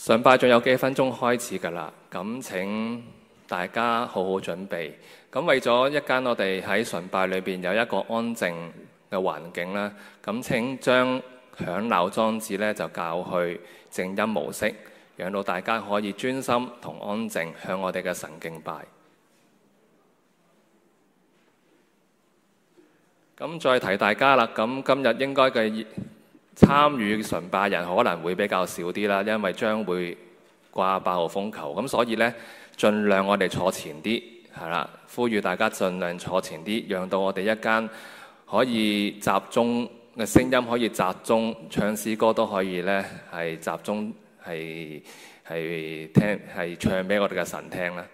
崇拜仲有幾分鐘開始㗎啦，咁請大家好好準備。咁為咗一間我哋喺崇拜裏邊有一個安靜嘅環境啦，咁請將響鬧裝置咧就校去靜音模式，讓到大家可以專心同安靜向我哋嘅神敬拜。咁再提大家啦，咁今日應該嘅參與崇拜人可能會比較少啲啦，因為將會掛8號風球，咁所以呢，盡量我哋坐前啲，係啦，呼籲大家盡量坐前啲，讓到我哋一間可以集中嘅聲音，可以集中唱詩歌都可以呢，係集中係唱俾我哋嘅神聽啦。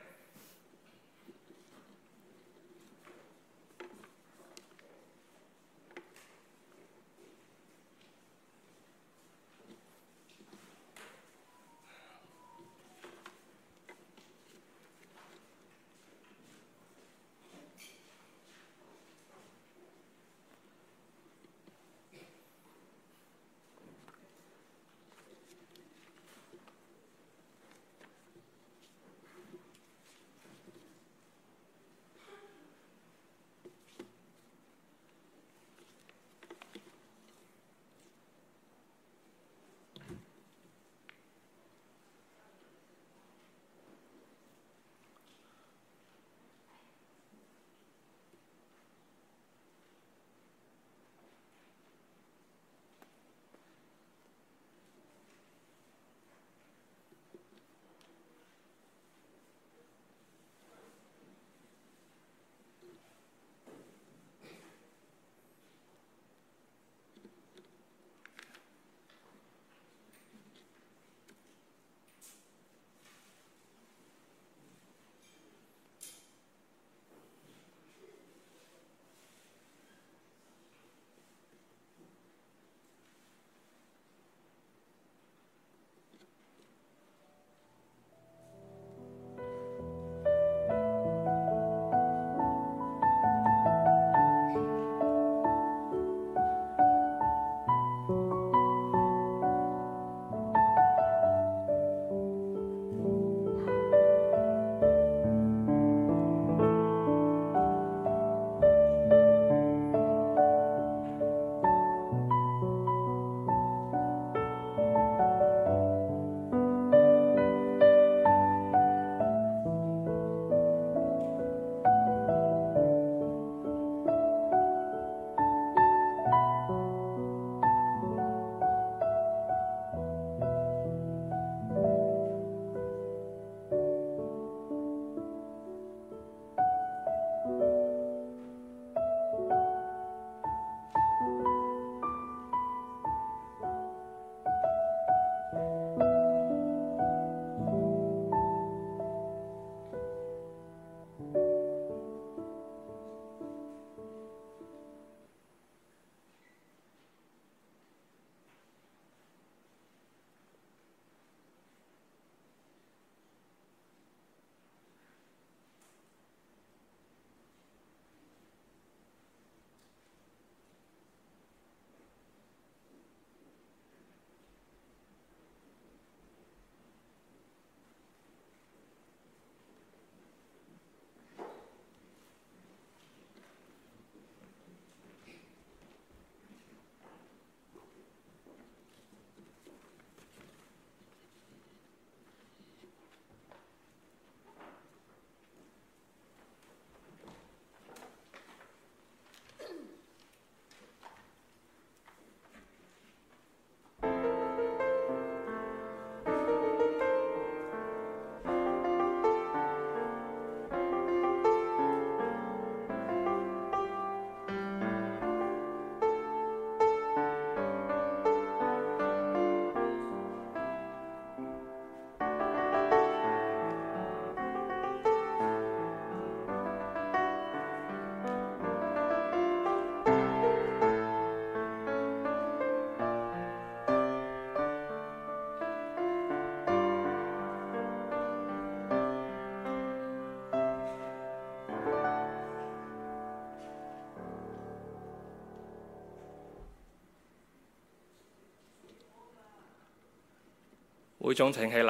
會眾請起立。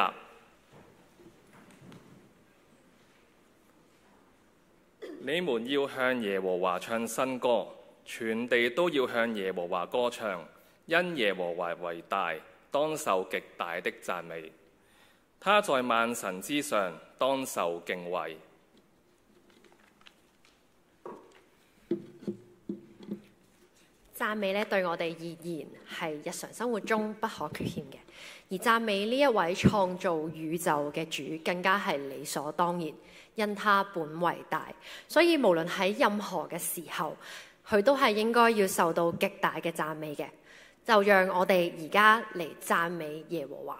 你們要向耶和華唱新歌，全地都要向耶和華歌唱，因耶和華為大，當受極大的讚美。他在萬神之上，當受敬畏。 讚美咧對我哋而言係日常生活中不可缺欠嘅，而讚美呢一位創造宇宙嘅主更加係理所當然，因他本為大，所以無論喺任何嘅時候，佢都係應該要受到極大嘅讚美嘅。就讓我哋而家嚟讚美耶和華。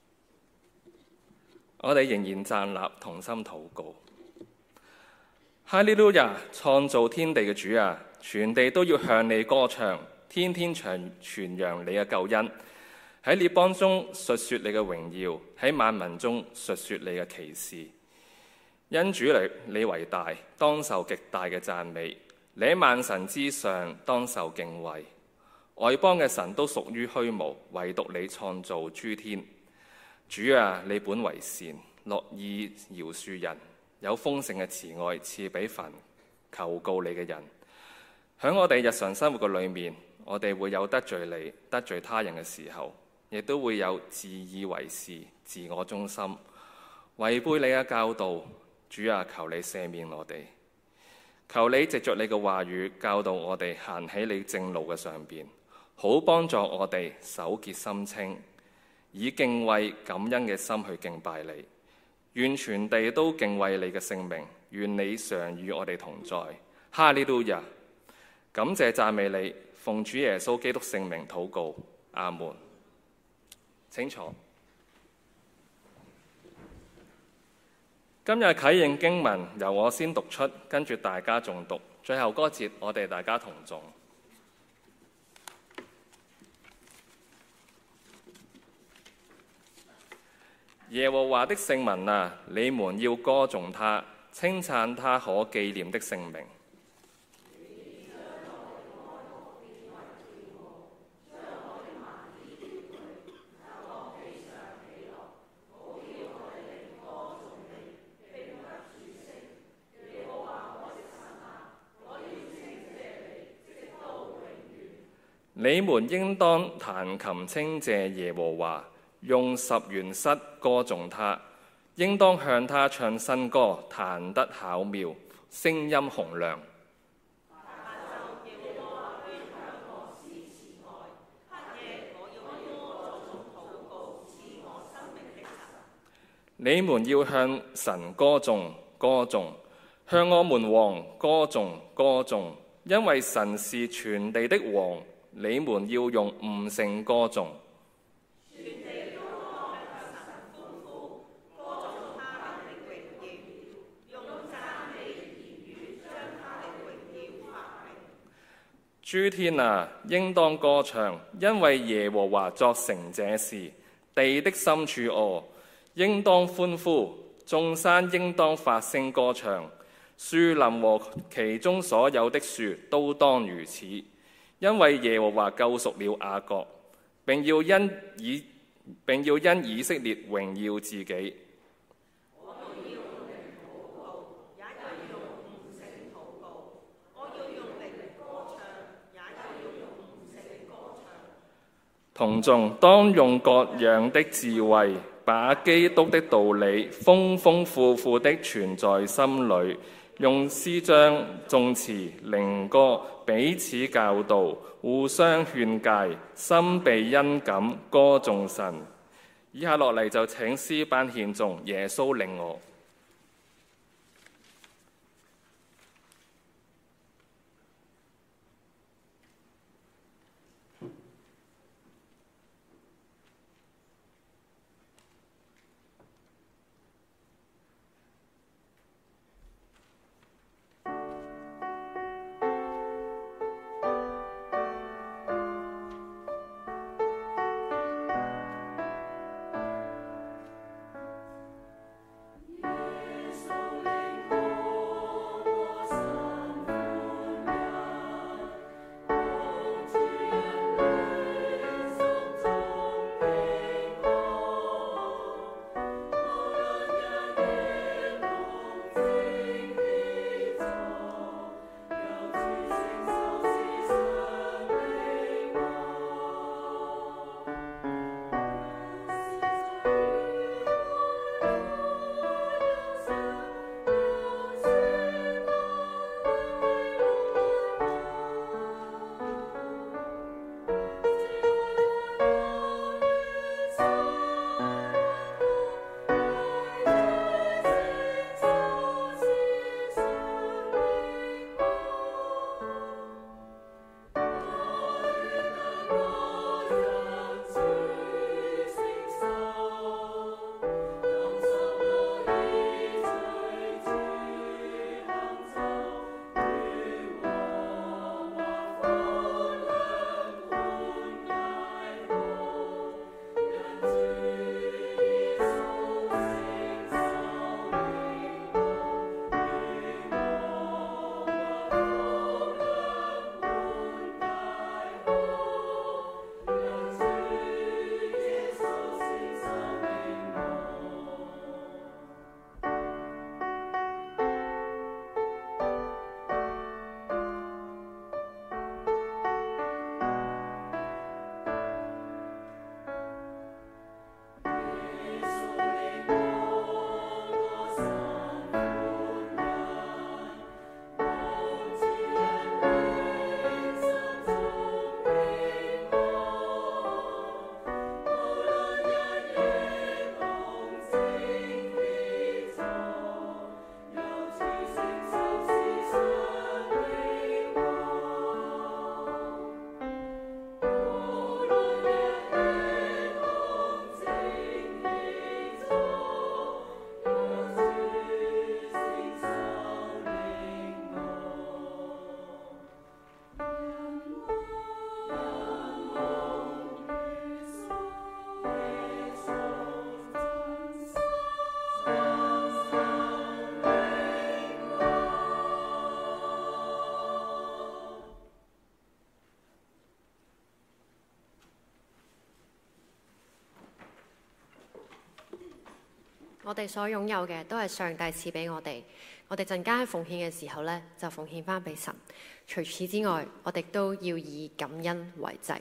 我哋仍然站立，同心禱告。 哈利路亞！創造天地嘅主啊，全地都要向你歌唱，天天傳揚你嘅救恩。喺列邦中述說你嘅榮耀，喺萬民中述說你嘅奇事。因主你為大，當受極大嘅讚美。你喺萬神之上，當受敬畏。外邦嘅神都屬於虛無，唯獨你創造諸天。主啊，你本為善，樂意饒恕人，有豐盛嘅慈愛賜俾凡求告你嘅人。喺我哋日常生活嘅裏面，我哋會有得罪你、得罪他人嘅時候，亦都會有自以為是、自我中心、違背你嘅教導。主啊，求你赦免我哋，求你藉着你嘅話語教導我哋行喺你正路嘅上邊，好幫助我哋手潔心清，以敬畏感恩嘅心去敬拜你。願全地都敬畏你嘅聖名，願你常與我哋同在。哈利路亞！感謝讚美你，奉主耶穌基督聖名禱告，阿門。請坐。今日啟應經文由我先讀出，跟住大家誦讀，最後嗰節我哋大家同誦。耶和華的聖民啊，你們要歌頌他，稱讚他可紀念的聖名。你們應當彈琴稱謝耶和華，用十弦瑟歌頌他，應當向他唱新歌，彈得巧妙，聲音洪亮。你們要向神歌頌，歌頌，向我們王歌頌，歌頌，因為神是全地的王。你們要用悟性歌頌，全地都當向神歡呼，歌頌他的榮耀，用讚美言語將他的榮耀發明。諸天啊，應當歌唱，因為耶和華作成這事。地的深處哦，應當歡呼，眾山應當發聲歌唱，樹林和其中所有的樹都當如此。因為耶和華救贖了雅各，並要因以色列榮耀自己。我要用靈禱告，也要用悟性禱告；我要用靈歌唱，也要用悟性歌唱。同眾當用各樣的智慧，把基督的道理豐豐富富的存在心裏。用詩章、頌詞、靈歌彼此教導，互相勸誡，心備恩感，歌頌神。以下落嚟就請詩班獻頌《耶穌領我》。 耶我哋所擁有嘅都係上帝賜俾我哋。我哋陣間喺奉獻嘅時候呢，就奉獻翻俾神。除此之外，我哋都要以感恩為祭。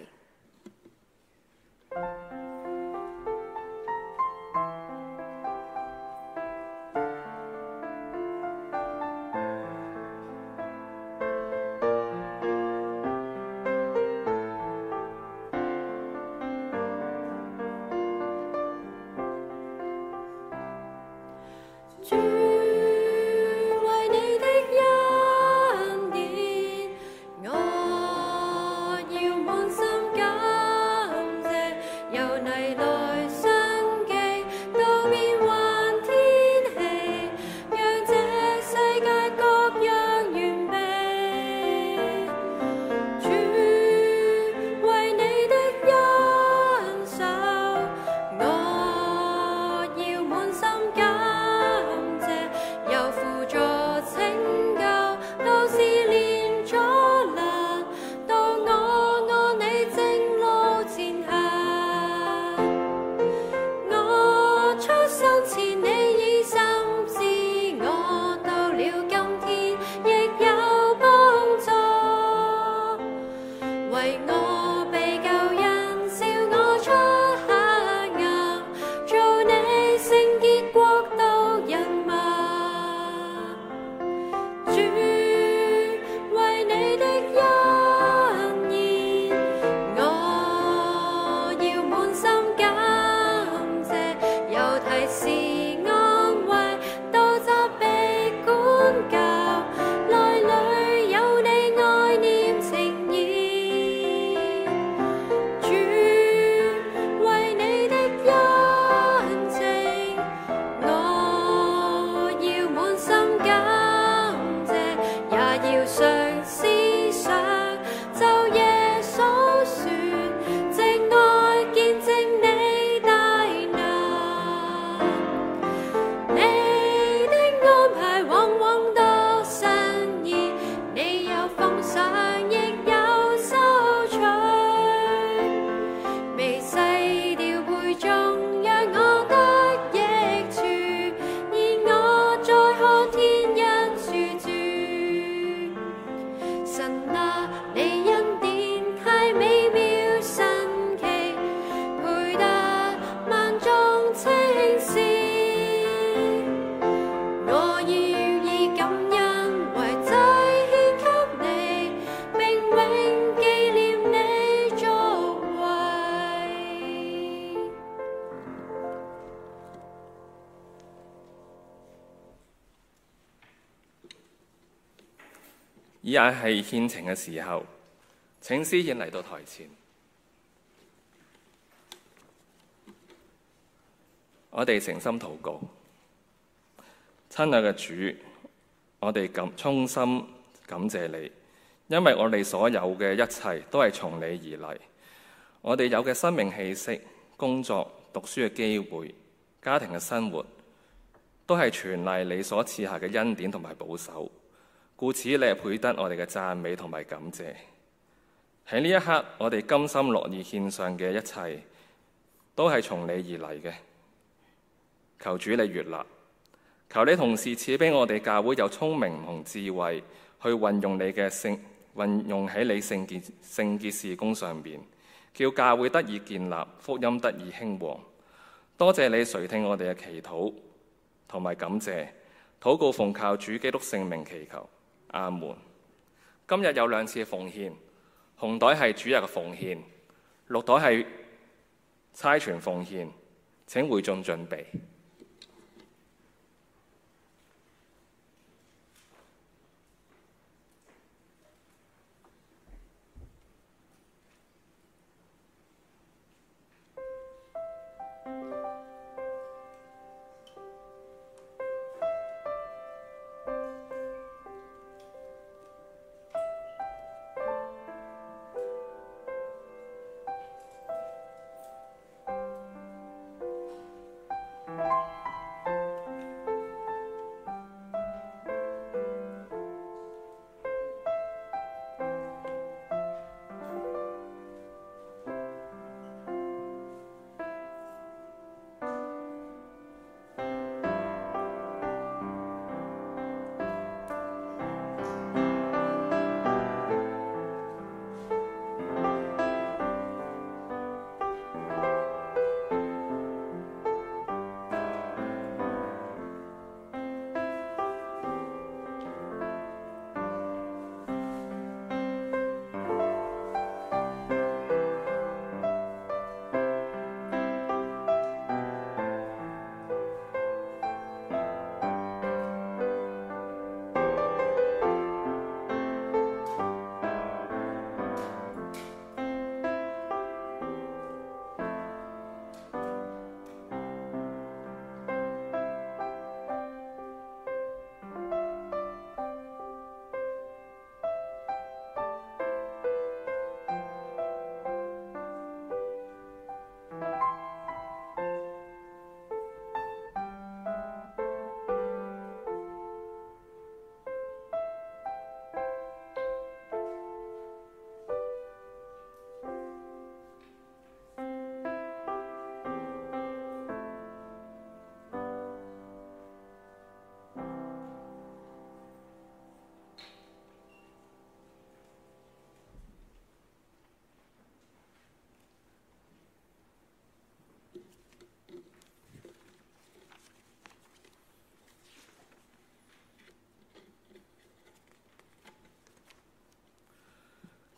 以下係獻情嘅時候，請司宴嚟到台前。我哋誠心禱告，親愛嘅主，我哋衷心感謝你，因為我哋所有嘅一切都係從你而嚟。我哋有嘅生命氣息、工作、讀書嘅機會、家庭嘅生活，都係全賴你所賜下嘅恩典同埋保守。故此，你係配得我哋嘅讚美同埋感謝。喺呢一刻，我哋甘心樂意獻上嘅一切，都係從你而嚟嘅。求主你悅納，求你同時賜俾我哋教會有聰明同智慧，去運用喺你聖潔事工上邊，叫教會得以建立，福音得以興旺。多謝你垂聽我哋嘅祈禱同埋感謝，禱告奉靠主基督聖名祈求。阿門。今日有2次奉獻，紅袋係主日嘅奉獻，綠袋係差傳奉獻。請會眾準備。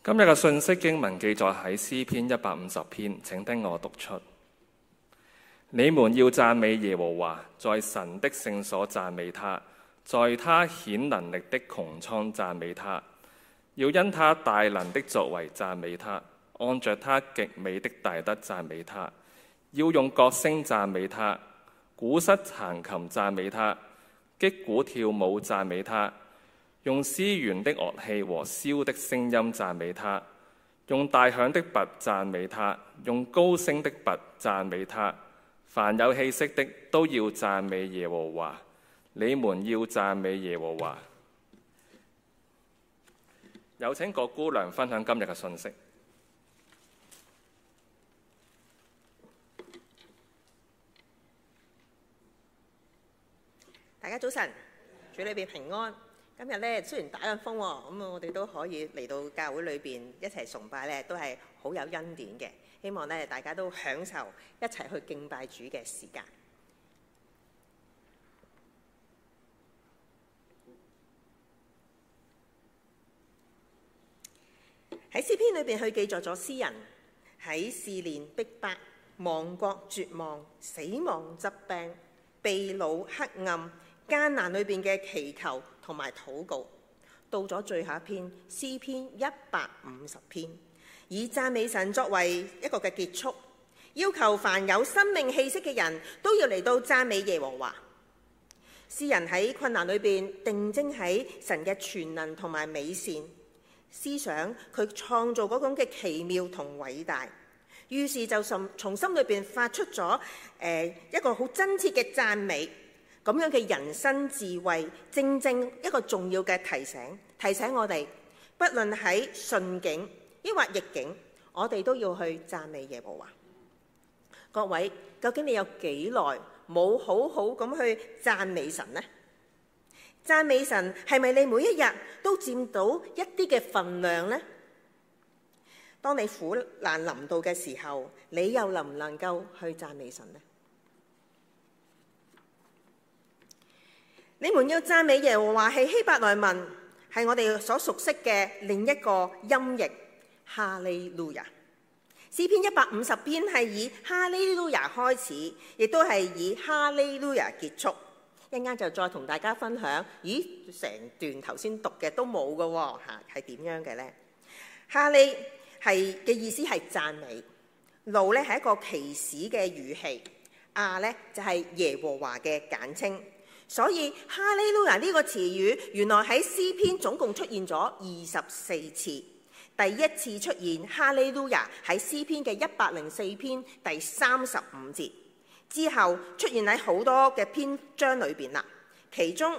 今日嘅信息經文記載喺詩篇150篇，請聽我讀出：你們要讚美耶和華，在神的聖所讚美他，在他顯能力的穹蒼讚美他，要因他大能的作為讚美他，按着他極美的大德讚美他，要用角聲讚美他，鼓瑟彈琴讚美他，擊鼓跳舞讚美他，用絲弦的樂器和簫的聲音讚美他，用大響的鈸讚美他，用高聲的鈸讚美他。凡有氣息的都要讚美耶和華，你們要讚美耶和華。有請郭姑娘分享今日嘅信息。 大家早晨，主裏邊平安。今日咧雖然打緊風喎，咁我哋都可以嚟到教會裏邊一齊崇拜咧，都係好有恩典嘅。希望咧大家都享受一齊去敬拜主嘅時間。喺詩篇裏邊去記載咗詩人喺試煉、逼迫、亡國、絕望、死亡、疾病、被擄、黑暗、艱難裏邊嘅祈求同埋禱告，到咗最後一篇詩篇150篇，以讚美神作為一個嘅結束，要求凡有生命氣息嘅人都要嚟到讚美耶和華。詩人喺困難裏邊定睛喺神嘅全能同埋美善，思想佢創造嗰種嘅奇妙同偉大，於是就從心裏邊發出咗一個好真切嘅讚美。咁樣嘅人生智慧，正正一個重要嘅提醒我哋，不論喺順境抑或逆境，我哋都要去讚美耶和華。各位，究竟你有幾耐冇好好咁去讚美神呢？讚美神係咪你每一日都佔到一啲嘅份量呢？當你苦難臨到嘅時候，你又能唔能夠去讚美神呢？你們要讚美耶和華係希伯來文，係我哋所熟悉嘅另一個音譯哈利路亞。詩篇150篇係以哈利路亞開始，亦都係以哈利路亞結束。一陣間就再同大家分享，咦，成段頭先讀嘅都冇嘅喎，係點樣嘅呢？哈利係嘅意思係讚美，路咧係一個祈使嘅語氣，亞咧就係耶和華嘅簡稱。所以哈利路亞呢個詞語原來喺詩篇總共出現咗24次，第一次出現哈利路亞喺詩篇嘅104篇第35節，之後出現喺好多嘅篇章裏邊啦。其中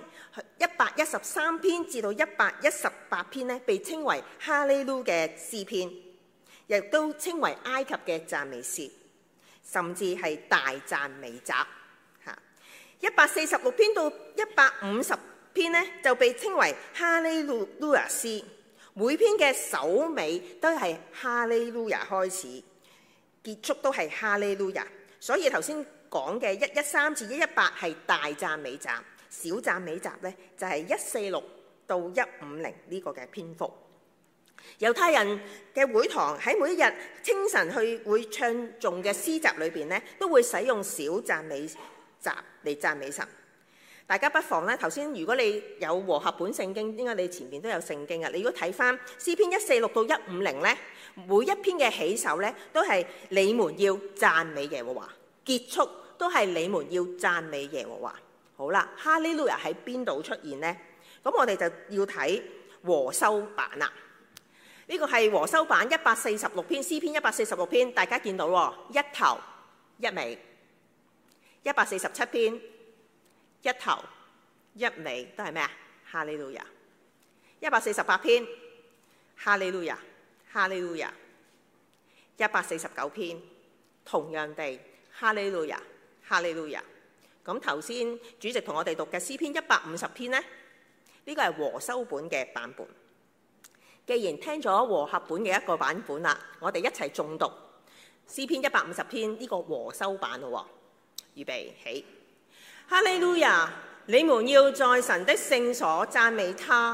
113篇至到118篇呢，被稱為哈利路嘅詩篇，亦都稱為埃及嘅讚美詩，甚至係大讚美集。146篇到150篇呢，就被稱為哈利路亞詩，每篇嘅首尾都係哈利路亞開始，結束都係哈利路亞。所以頭先講嘅113至118係大讚美集，小讚美集呢就係146到150呢個嘅篇幅。猶太人嘅會堂喺每一日清晨去會唱頌嘅詩集裏邊呢，都會使用小讚美集嚟讚美神。大家不妨咧，頭先如果你有和合本聖經，應該你前面都有聖經啊。你如果睇翻詩篇146到150咧，每一篇嘅起首咧都係你們要讚美耶和華，結束都係你們要讚美耶和華。好啦，哈利路亞喺邊度出現呢？咁我哋就要睇和修版啦。呢個係和修版146篇，詩篇146篇，大家見到喎，一頭一尾。147篇一頭一尾都係咩啊？哈利路亞。148篇哈利路亞，哈利路亞。149篇同樣地哈利路亞，哈利路亞。咁頭先主席同我哋讀嘅詩篇150篇呢，呢個係和修本嘅版本。既然聽咗和合本嘅一個版本啦，我哋一齊誦讀詩篇150篇呢個和修版咯。預備起，哈利路亞！你們要在神的聖所讚美他，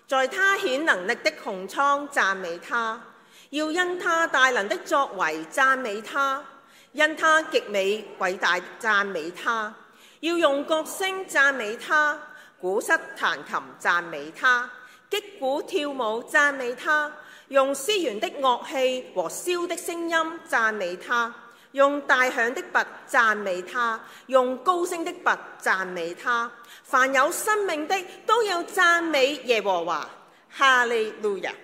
在他顯能力的穹蒼讚美他，要因他大能的作為讚美他，因他極美偉大讚美他，要用角聲讚美他，鼓瑟彈琴讚美他，擊鼓跳舞讚美他，用絲弦的樂器和簫的聲音讚美他，用大響的鈸讚美他，用高聲的鈸讚美他。凡有生命的都要讚美耶和華，哈利路亞。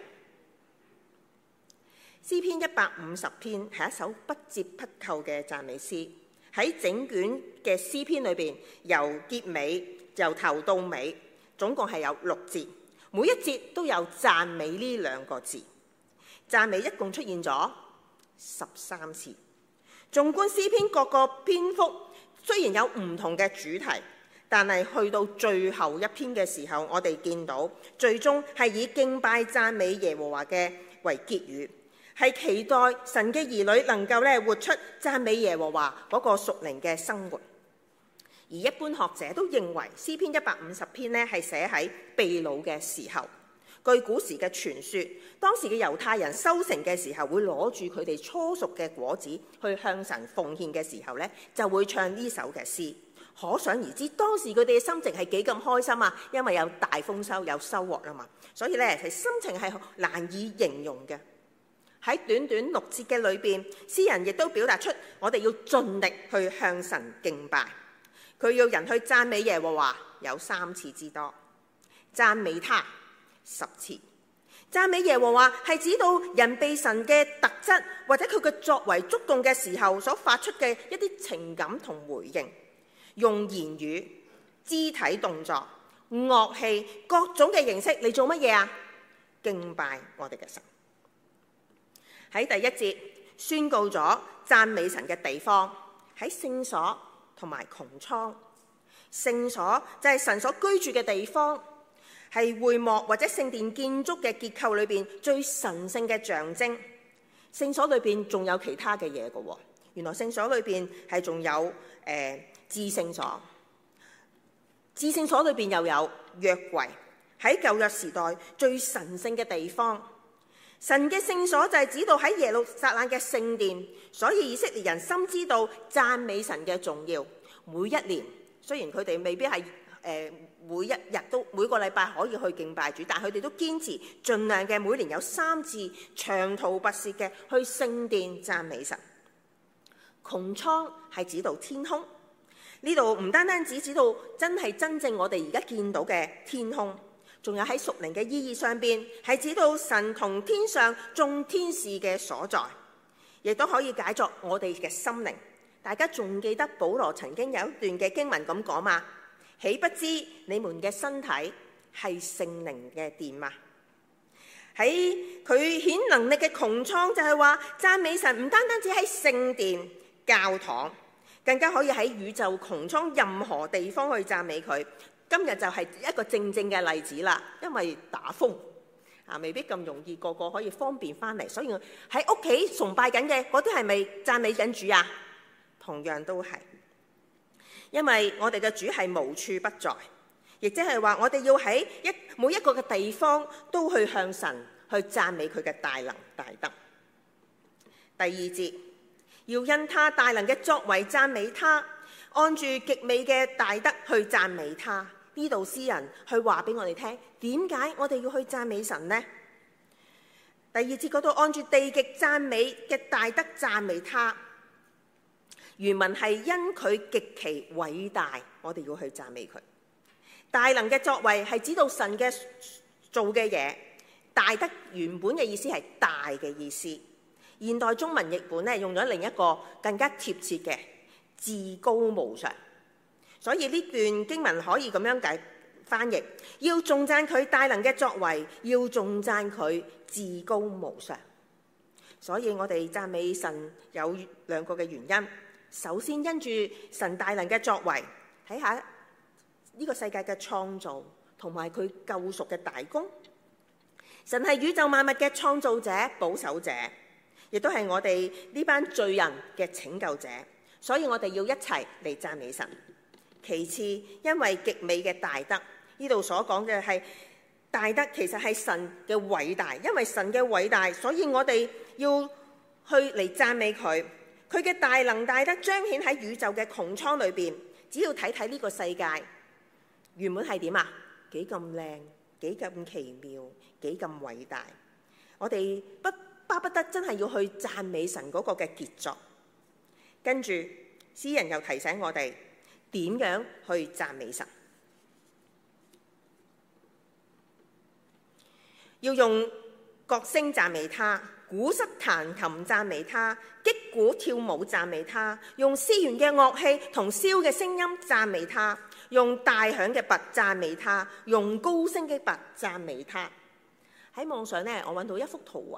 詩篇150篇係一首不折不扣嘅讚美詩，喺整卷嘅詩篇裏邊，由結尾由頭到尾，總共係有6節，每一節都有讚美呢2個字。讚美一共出現咗13次。縱觀詩篇各個篇幅，雖然有唔同嘅主題，但係去到最後一篇嘅時候，我哋見到最終係以敬拜讚美耶和華嘅為結語，係期待神嘅兒女能夠活出讚美耶和華嗰個屬靈嘅生活。而一般學者都認為詩篇150篇係寫喺被擄嘅時候。據古時嘅傳說，當時嘅猶太人收成嘅時候，會攞住佢哋初熟嘅果子去向神奉獻嘅時候呢，就會唱呢首嘅詩。可想而知，當時佢哋嘅心情係幾咁開心啊！因為有大豐收，有收穫啊嘛，所以呢，係心情係難以形容嘅。喺短短6節嘅裏邊，詩人亦都表達出我哋要盡力去向神敬拜。佢要人去讚美耶和華，有3次之多，讚美他10次。讚美耶和華係指到人被神嘅特質或者佢嘅作為觸動嘅時候所發出嘅一啲情感同回應，用言語、肢體動作、樂器各種嘅形式嚟做乜嘢啊？敬拜我哋嘅神。喺第1節宣告咗讚美神嘅地方喺聖所同埋穹蒼。聖所就係神所居住嘅地方，係會幕或者聖殿建築嘅結構裏邊最神聖嘅象徵。聖所裏邊仲有其他嘅嘢嘅喎，原來聖所裏邊係仲有至聖所，至聖所裏邊又有約櫃，喺舊約時代最神聖嘅地方。神嘅聖所就係指到喺耶路撒冷嘅聖殿，所以以色列人深知道讚美神嘅重要。每一年雖然佢哋未必係每一日都每個禮拜可以去敬拜主，但佢哋都堅持盡量嘅每年有3次長途跋涉嘅去聖殿讚美神。穹蒼係指到天空，呢度唔單單只指到真正我哋而家見到嘅天空，仲有喺屬靈嘅意義上邊係指到神同天上眾天使嘅所在，亦都可以解作我哋嘅心靈。大家仲記得保羅曾經有一段嘅經文咁講嘛？豈不知你們嘅身體係聖靈嘅殿嘛？喺佢顯能力嘅穹蒼就係話讚美神唔單只喺聖殿教堂，更加可以喺宇宙穹蒼任何地方去讚美佢。今日就係一個正嘅例子啦，因為打風未必咁容易個個可以方便翻嚟，所以喺屋企崇拜緊嘅嗰啲係咪讚美緊主啊？同樣都係，因為我哋嘅主係無處不在，亦即係話我哋要喺每一個嘅地方都去向神去讚美佢嘅大能大德。第2節，要因他大能嘅作為讚美他，按住極美嘅大德去讚美他。呢度詩人去話俾我哋聽，點解我哋要去讚美神呢？第2節嗰度按住地極讚美嘅大德讚美他。原文係因佢極其偉大，我哋要去讚美佢。大能嘅作為係指到神嘅做嘅嘢，大德原本嘅意思係大嘅意思。現代中文譯本用咗另一個更加貼切嘅至高無上，所以呢段經文可以咁樣翻譯：要頌讚佢大能嘅作為，要頌讚佢至高無上。所以我哋讚美神有2個嘅原因。首先因住神大能嘅作為，睇下呢個世界嘅創造同埋佢救贖嘅大功。神係宇宙萬物嘅創造者、保守者，亦都係我哋呢班罪人嘅拯救者，所以我哋要一齊嚟讚美神。其次，因為極美嘅大德，呢度所講嘅係大得其實係神嘅偉大，因為神嘅偉大，所以我哋要去嚟讚美佢。佢嘅大能大得彰顯喺宇宙嘅穹蒼裏邊。只要睇睇呢個世界原本係點啊？幾咁靚，幾咁奇妙，幾咁偉大。我哋巴不得真係要去讚美神嗰個嘅傑作。跟住詩人又提醒我哋點樣去讚美神，要用角聲讚美他，鼓瑟彈琴讚美他，擊鼓跳舞讚美他，用絲弦嘅樂器同簫嘅聲音讚美他，用大響嘅鈸讚美他，用高聲嘅鈸讚美他。喺網上呢，我揾到一幅圖畫，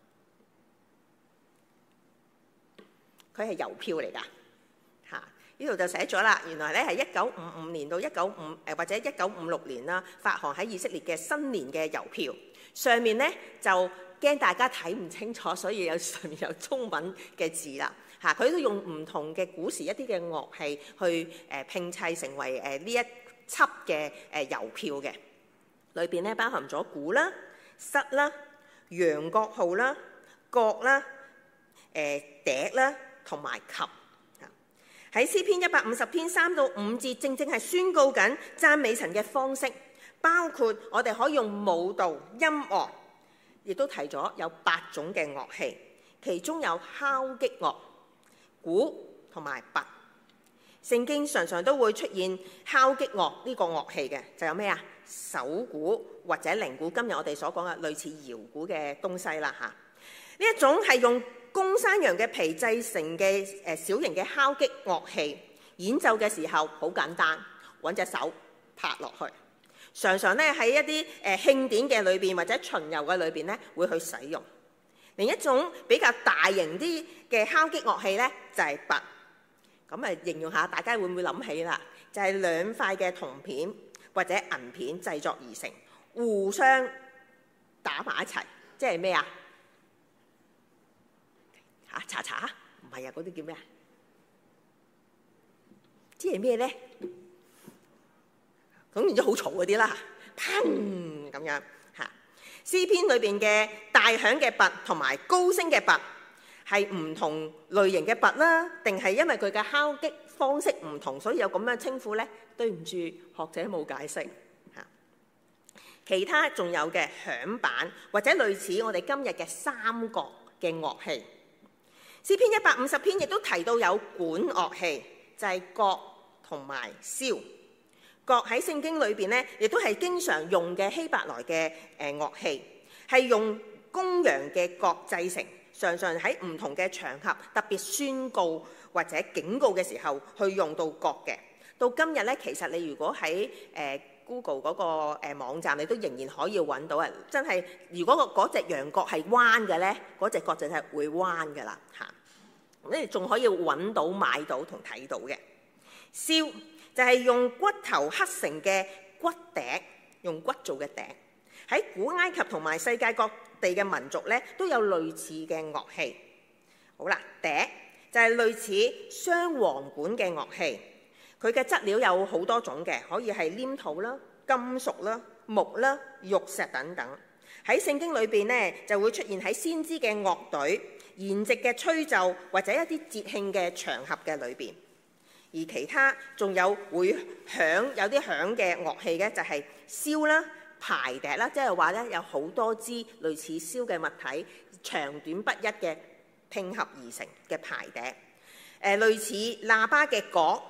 佢係郵票嚟㗎嚇。呢度就寫咗啦，原來咧係1955年到或者1956年啦，發行喺以色列嘅新年嘅郵票。上面咧就驚大家睇唔清楚，所以上面有中文嘅字啦嚇。佢都用唔同嘅古時一啲嘅樂器去拼砌成為呢一輯嘅郵票嘅。裏邊咧包含咗鼓啦、瑟啦、羊角號啦、角啦、笛啦同埋琴。喺詩篇150篇3到5節，正係宣告緊讚美神嘅方式，包括我哋可以用舞蹈、音樂，亦都提咗有8種嘅樂器，其中有敲擊樂、鼓同埋鈸。聖經常常都會出現敲擊樂呢個樂器嘅，就有咩啊？手鼓或者鈴鼓，今日我哋所講嘅類似搖鼓嘅東西啦嚇。呢一種係用公山羊嘅皮製成嘅小型嘅敲擊樂器，演奏嘅時候好簡單，揾隻手拍落去。常常咧喺一啲慶典嘅裏邊或者巡遊嘅裏邊咧會去使用。另一種比較大型啲嘅敲擊樂器咧就係鈸。咁啊，形容下大家會唔會諗起啦？就係2塊嘅銅片或者銀片製作而成，互相打埋一齊，即係咩啊？查查唔係啊，嗰啲叫咩啊？即係咩咧？咁然之後好嘈嗰啲啦，砰咁樣嚇。詩篇裏邊嘅大響嘅鈸同埋高聲嘅鈸係唔同類型嘅鈸啦，定係因為佢嘅敲擊方式唔同，所以有咁樣稱呼咧？對唔住，學者冇解釋嚇。其他仲有嘅響板或者類似我哋今日嘅三角嘅樂器。詩篇150篇亦都提到有管樂器，就係角同埋簫。角喺聖經裏邊咧，亦都係經常用嘅希伯來嘅樂器，係用公羊嘅角製成，常常喺唔同嘅場合，特別宣告或者警告嘅時候去用到角嘅。到今日咧，其實你如果喺Google 嗰個網站，你都仍然可以揾到啊！真係，如果嗰隻羊角係彎嘅咧，嗰隻角就係會彎嘅啦嚇。咁你仲可以揾到、買到同睇到嘅。簫就係用骨頭刻成嘅骨笛，用骨做嘅笛。喺古埃及同埋世界各地嘅民族咧，都有類似嘅樂器。好啦，笛就係類似雙簧管嘅樂器。佢嘅質料有好多種嘅，可以係黏土啦、金屬啦、木啦、玉石等等。喺聖經裏邊呢，就會出現喺先知嘅樂隊、筵席嘅吹奏或者一啲節慶嘅場合嘅裏邊。而其他仲有會響有啲響嘅樂器嘅，就係簫啦、排笛啦，即係話咧有好多支類似簫嘅物體，長短不一嘅拼合而成嘅排笛。類似喇叭嘅角、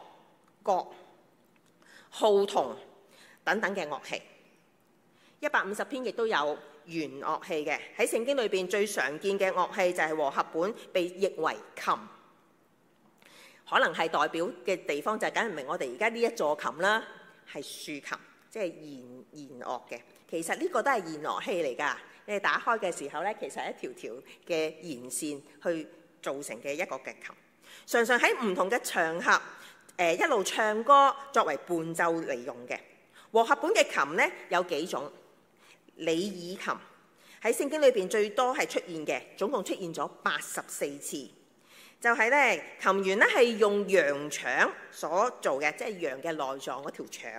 號筒等等嘅樂器。150篇亦都有弦樂器嘅，喺聖經裏邊最常見嘅樂器就係和合本被譯為琴，可能係代表嘅地方就係梗唔明我哋而家呢一座琴啦，係豎琴，即係弦樂嘅。其實呢個都係弦樂器嚟㗎，你哋打開嘅時候咧，其實係一條條嘅弦線去造成嘅一個嘅琴，常常喺唔同嘅場合。一路唱歌作為伴奏嚟用嘅。和合本嘅琴呢，有幾種，里爾琴喺聖經裏邊最多係出現嘅，總共出現咗84次。就係咧，琴弦咧係用羊腸所做嘅，即係羊嘅內臟嗰條腸啊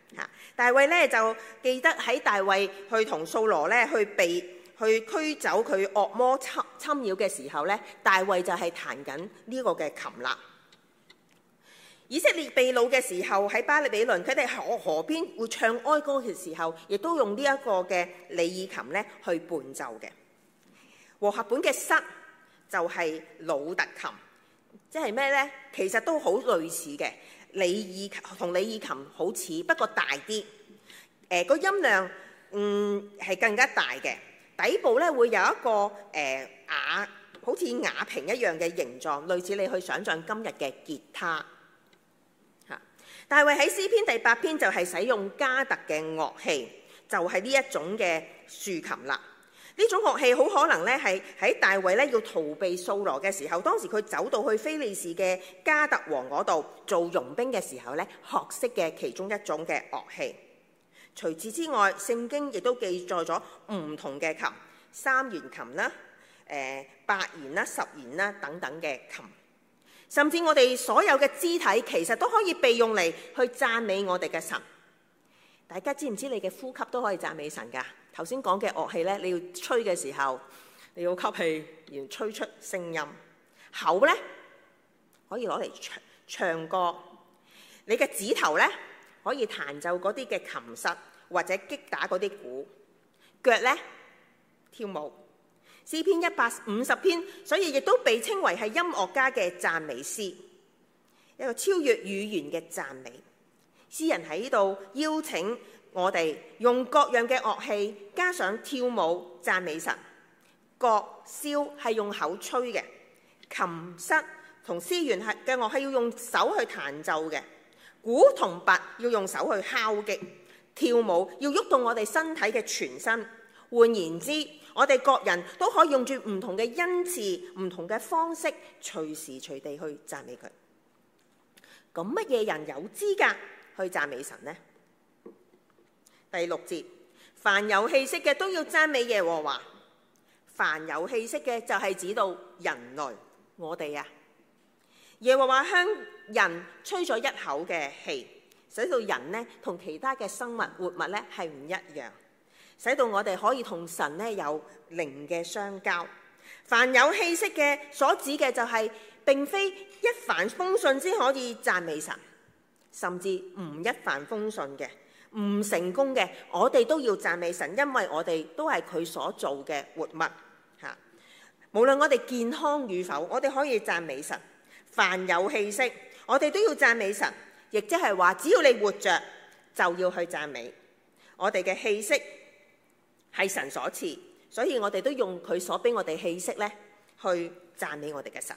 大衛咧就記得喺大衛去同掃羅咧去驅走佢惡魔侵擾嘅時候咧，大衛就係彈緊呢個嘅琴啦。以色列被擄嘅時候喺巴比倫，佢哋河邊會唱哀歌嘅時候，亦都用呢一個嘅利耳琴咧去伴奏嘅。和合本嘅瑟就係魯特琴，即係咩咧？其實都好類似嘅，利耳同利耳琴好似，不過大啲。個音量係更加大嘅，底部咧會有一個好似瓦瓶一樣嘅形狀，類似你去想像今日嘅吉他。大衛喺詩篇第8篇就係使用加特嘅樂器，就係呢一種嘅豎琴啦。呢種樂器好可能咧係喺大衛咧要逃避掃羅嘅時候，當時佢走到去非利士嘅加特王嗰度做傭兵嘅時候咧學識嘅其中一種嘅樂器。除此之外，聖經亦都記載咗唔同嘅琴，3弦琴啦、8弦啦、10弦啦等等嘅琴。甚至我哋所有嘅肢體其實都可以被用嚟去讚美我哋嘅神。大家知唔知你嘅呼吸都可以讚美神㗎？頭先講嘅樂器咧，你要吹嘅時候，你要吸氣，然後吹出聲音。口咧可以攞嚟唱歌，你嘅指頭咧可以彈奏嗰啲嘅琴瑟或者擊打嗰啲鼓，腳咧跳舞。詩篇150篇，所以亦都被稱為係音樂家嘅讚美詩，一個超越語言嘅讚美。詩人喺度邀請我哋用各樣嘅樂器，加上跳舞讚美神。角簫係用口吹嘅，琴瑟同絲弦嘅樂器要用手去彈奏嘅，鼓同鈸要用手去敲擊，跳舞要喐動我哋身體嘅全身。換言之，我哋各人都可以用住唔同嘅恩賜、唔同嘅方式，隨時隨地去讚美佢。咁乜嘢人有資格去讚美神呢？第6節，凡有氣息嘅都要讚美耶和華。凡有氣息嘅就係指到人類，我哋啊。耶和華向人吹咗一口嘅氣，使到人呢同其他嘅生物活物呢係唔一樣，使到我哋可以同神呢有靈嘅相交。凡有氣息嘅所指嘅就係並非一帆風順先可以讚美神，甚至唔一帆風順嘅、唔成功嘅，我哋都要讚美神，因為我哋都係佢所做嘅活物嚇。無論我哋健康與否，我哋可以讚美神。凡有氣息，我哋都要讚美神，亦即係話，只要你活着，就要去讚美。我哋嘅氣息係神所賜，所以我哋都用佢所俾我哋氣息咧，去讚美我哋嘅神。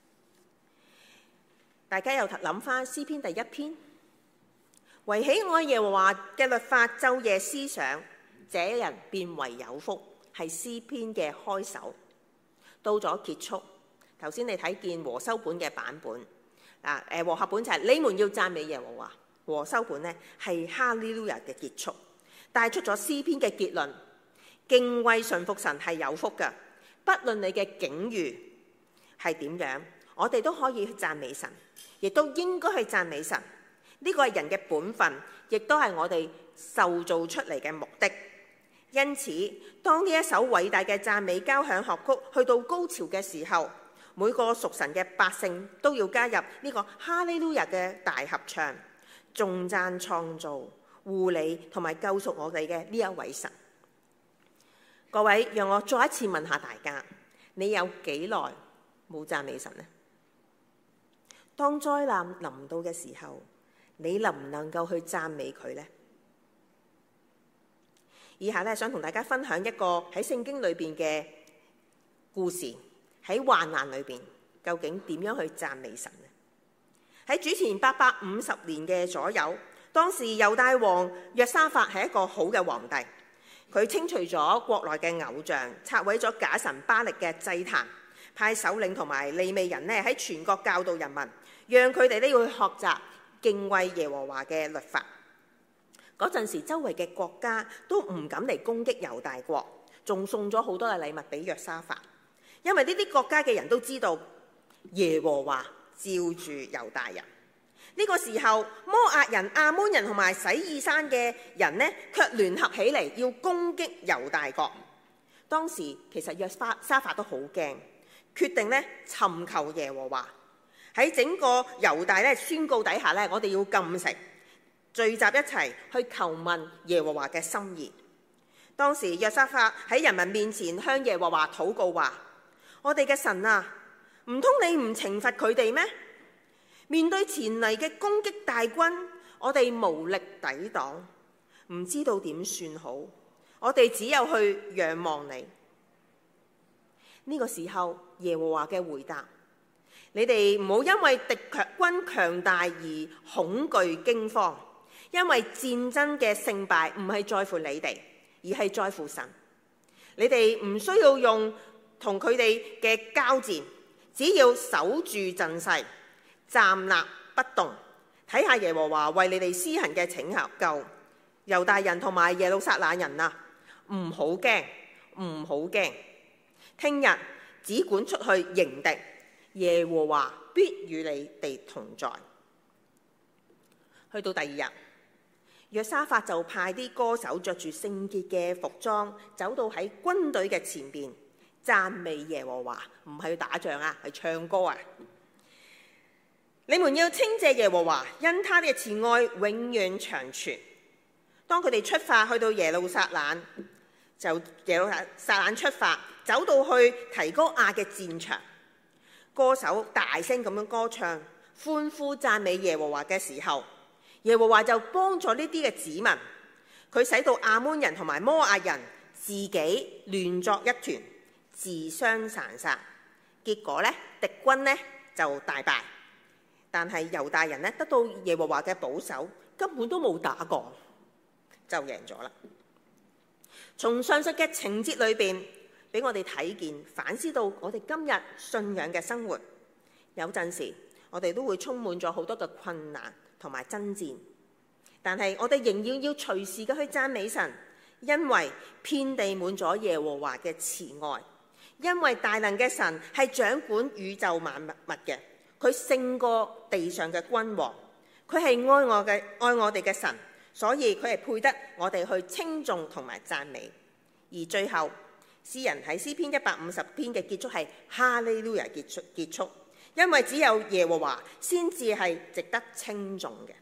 大家又諗翻詩篇第1篇，惟喜愛耶和華嘅律法，晝夜思想，這人便為有福，係詩篇嘅開首。到咗結束，頭先你睇見和修本嘅版本，和合本就係你們要讚美耶和華，和修本呢係哈利路亞嘅結束，帶出咗詩篇嘅結論。敬畏順服神係有福嘅，不論你嘅境遇係點樣，我哋都可以去讚美神，亦都應該去讚美神。呢個係人嘅本分，亦都係我哋受造出嚟嘅目的。因此，當呢一首偉大嘅讚美交響樂曲去到高潮嘅時候，每個屬神嘅百姓都要加入呢個哈利路亞嘅大合唱，頌讚創造、護理同埋救贖我哋嘅呢一位神。各位，讓我再一次問下大家，你有幾耐冇讚美神呢？當災難臨到嘅時候，你能唔能夠去讚美佢呢？以下咧，想同大家分享一個喺聖經裏邊嘅故事，喺患難裏邊究竟點樣去讚美神呢？喺主前850年嘅左右，當時猶大王約沙法係一個好嘅皇帝，佢清除咗國內嘅偶像，拆毀咗假神巴力嘅祭壇，派首領同埋利未人咧喺全國教導人民，讓佢哋都要去學習敬畏耶和華嘅律法。嗰陣時，周圍嘅國家都唔敢嚟攻擊猶大國，仲送咗好多嘅禮物俾約沙法，因為呢啲國家嘅人都知道耶和華照住猶大人。 呢個時候，摩押人、亞捫人同埋洗爾山嘅人呢，卻聯合起嚟要攻擊猶大國。當時其實約沙法都好驚，決定呢尋求耶和華。喺整個猶大咧宣告底下咧，我哋要禁食，聚集一齊去求問耶和華嘅心意。當時約沙法喺人民面前向耶和華禱告話：我哋嘅神啊，唔通你唔懲罰佢哋咩？面對前嚟嘅攻擊大軍，我哋無力抵擋，唔知道點算好。我哋只有去仰望你。呢個時候，耶和華嘅回答：你哋唔好因為敵軍強大而恐懼驚慌，因為戰爭嘅勝敗唔係在乎你哋，而係在乎神。你哋唔需要用同佢哋嘅交戰，只要守住陣勢，站立不動，睇下耶和華為你哋施行嘅拯救。猶大人同埋耶路撒冷人啊，唔好驚，唔好驚。聽日只管出去迎敵，耶和華必與你哋同在。去到第二日，約沙法就派啲歌手着住聖潔嘅服裝，走到喺軍隊嘅前邊，讚美耶和華。唔係去打仗啊，係唱歌啊！你們要稱謝耶和華，因他的慈愛永遠長存。當佢哋出發去到耶路撒冷，就耶路撒冷出發，走到去提哥亞嘅戰場，歌手大聲咁樣歌唱，歡呼讚美耶和華嘅時候，耶和華就幫助呢啲嘅子民，佢使到亞捫人同埋摩押人自己亂作一團，自相殘殺。結果呢，敵軍呢就大敗，但係猶大人呢得到耶和華嘅保守，根本都冇打過，就贏咗啦。從上述嘅情節裏邊，俾我哋睇見反思到我哋今日信仰嘅生活，有陣時我哋都會充滿咗好多嘅困難同埋爭戰，但係我哋仍然要隨時嘅去讚美神，因為遍地滿咗耶和華嘅慈愛，因為大能嘅神係掌管宇宙萬物嘅，佢勝過地上嘅君王，佢係愛我哋嘅神。所以佢係配得我哋去稱頌同埋讚美。而最後，詩人喺詩篇150篇嘅結束係哈利路亞結束，因為只有耶和華先至係值得稱頌嘅。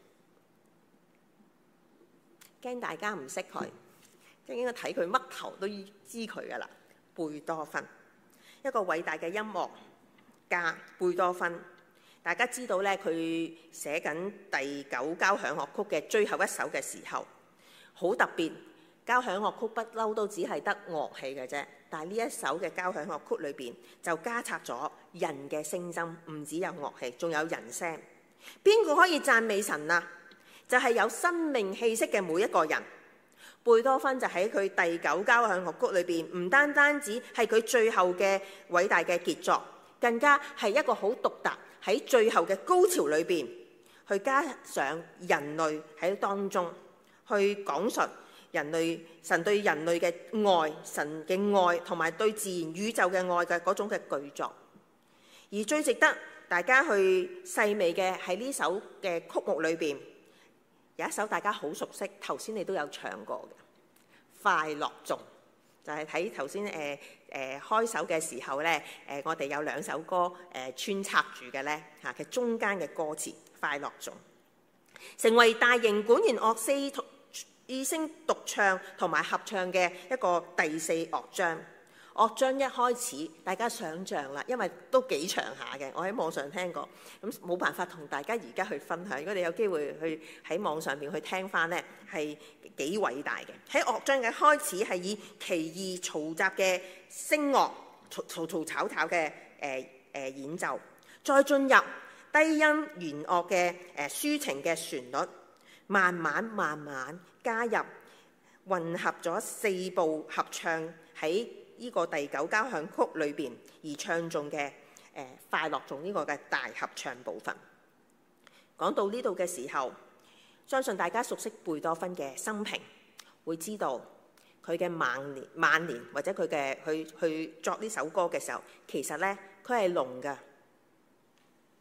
驚大家唔識佢，即係應該睇佢乜頭都知佢噶啦。貝多芬，一個偉大嘅音樂家，貝多芬。大家知道咧，佢寫緊第9交響樂曲嘅最後一首嘅時候，好特別。交響樂曲不嬲都只係得樂器嘅啫，但係呢一首嘅交響樂曲裏邊就加插咗人嘅聲音，唔只有樂器，仲有人聲。邊個可以讚美神啊？就係有生命氣息嘅每一個人。貝多芬就喺佢第9交響樂曲裏邊，唔單止係佢最後嘅偉大嘅傑作，更加係一個好獨特。喺最後嘅高潮裏邊，去加上人類喺當中，去講述神對人類嘅愛，神嘅愛同埋對自然宇宙嘅愛嘅嗰種嘅巨作。而最值得大家去細味嘅喺呢首嘅曲目裏邊，有一首大家好熟悉，頭先你都有唱過嘅《快樂頌》。就係睇頭先開首嘅時候咧，我哋有2首歌穿插住嘅咧嚇嘅中間嘅歌詞《快樂頌》，成為大型管弦樂4二聲獨唱同埋合唱嘅一個第4樂章。樂章一開始，大家想像啦，因為都幾長下嘅，我喺網上聽過，咁冇辦法同大家而家去分享。如果你有機會去喺網上邊去聽翻呢，係幾偉大嘅。喺樂章嘅開始係以奇異嘈雜嘅聲樂，嘈嘈吵吵嘅演奏，再進入低音弦樂嘅抒情嘅旋律，慢慢加入混合咗4部合唱喺呢個第9交響曲裏邊而唱頌嘅快樂頌呢個嘅大合唱部分。講到呢度嘅時候，相信大家熟悉貝多芬嘅生平，會知道佢嘅晚年或者佢嘅去作呢首歌嘅時候，其實呢，佢係聾㗎。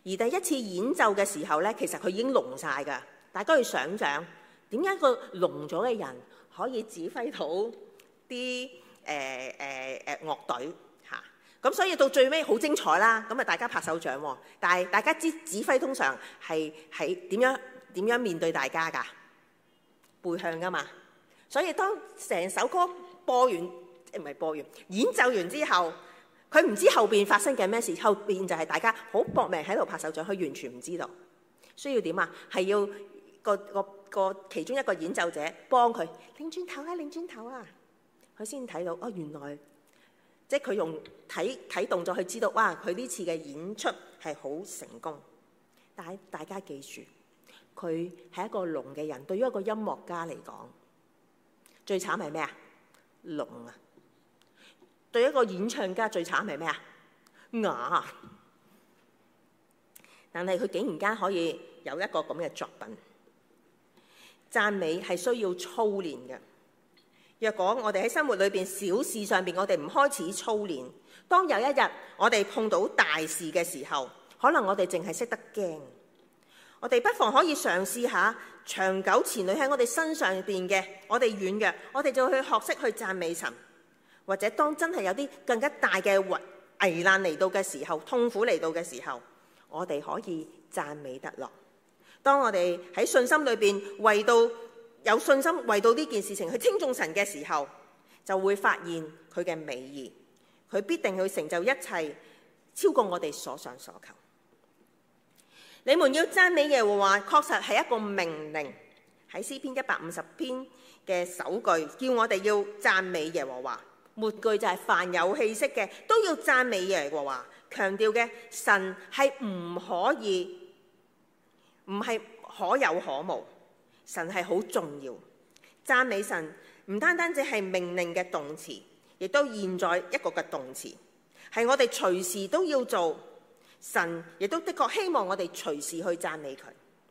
而第一次演奏嘅時候咧，其實佢已經聾晒㗎。大家去想像點解個聾咗嘅人可以指揮到啲樂隊嚇？咁所以到最尾好精彩啦，咁啊大家拍手掌喎。但係大家知指揮通常係點樣面對大家㗎？背向㗎嘛。所以當成首歌演奏完之後，佢唔知後邊發生緊咩事，後邊就係大家好搏命喺度拍手掌，佢完全唔知道。需要點啊？係要個其中一個演奏者幫佢擰轉頭啊，擰轉頭啊，佢先睇到哦，原來即係佢用睇動作去知道，哇！佢呢次嘅演出係好成功。但係大家記住，佢係一個聾嘅人，對於一個音樂家嚟講，最慘係咩啊？聾啊！對一個演唱家最慘係咩啊？啞。但係佢竟然間可以有一個咁嘅作品。讚美係需要操練嘅。若果我哋喺生活裏邊小事上邊，我哋唔開始操練，當有一日我哋碰到大事嘅時候，可能我哋淨係識得驚。我哋不妨可以嘗試下，長久纏累喺我哋身上邊嘅，我哋軟弱，我哋就去學識去讚美神。或者當真係有啲更加大嘅危難嚟到嘅時候，痛苦嚟到嘅時候，我哋可以讚美得落。當我哋喺信心裏邊為到有信心為到呢件事情去稱頌神嘅時候，就會發現佢嘅美意，佢必定去成就一切，超過我哋所想所求。你們要讚美耶和華，確實係一個命令，喺詩篇150篇嘅首句，叫我哋要讚美耶和華。末句就係凡有氣息嘅都要讚美耶和華，強調嘅神係唔係可有可無，神係好重要。讚美神唔單單只係命令嘅動詞，亦都現在一個嘅動詞，係我哋隨時都要做。神亦都的確希望我哋隨時去讚美佢。